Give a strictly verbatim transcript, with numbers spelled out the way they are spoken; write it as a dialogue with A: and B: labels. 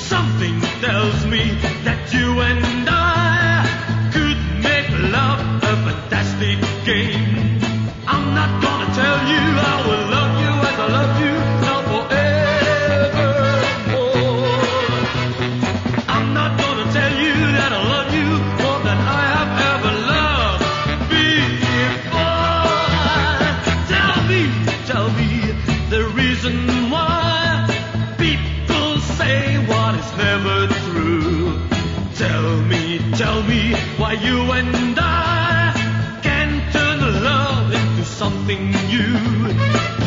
A: Something tells me that you and I could make love a fantastic game. I'm not gonna tell you I will love you as I love you now forevermore. I'm not gonna tell you that I love you more than I have ever loved before. Tell me, tell me the reason why people say what is never true. Tell me, tell me why you and I can turn love into something new.